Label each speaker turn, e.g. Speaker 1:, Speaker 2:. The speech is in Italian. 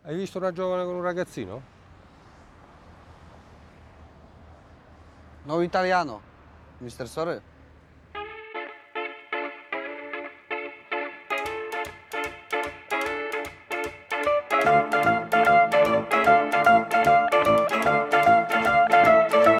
Speaker 1: Hai visto una giovane con un ragazzino?
Speaker 2: Nuovo italiano, mister Sore.